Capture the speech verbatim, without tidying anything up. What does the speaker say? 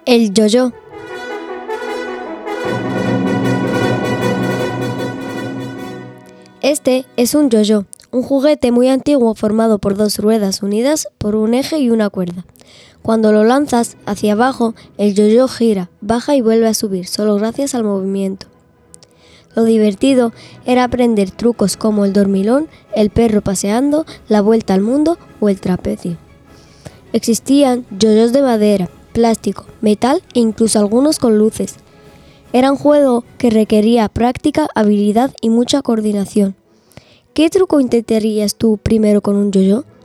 El yo-yo. Este es un yo-yo, un juguete muy antiguo formado por dos ruedas unidas por un eje y una cuerda. Cuando lo lanzas hacia abajo, el yo-yo gira, baja y vuelve a subir, solo gracias al movimiento. Lo divertido era aprender trucos como el dormilón, el perro paseando, la vuelta al mundo o el trapecio. Existían yo-yos de madera, plástico, metal e incluso algunos con luces. Era un juego que requería práctica, habilidad y mucha coordinación. ¿Qué truco intentarías tú primero con un yo-yo?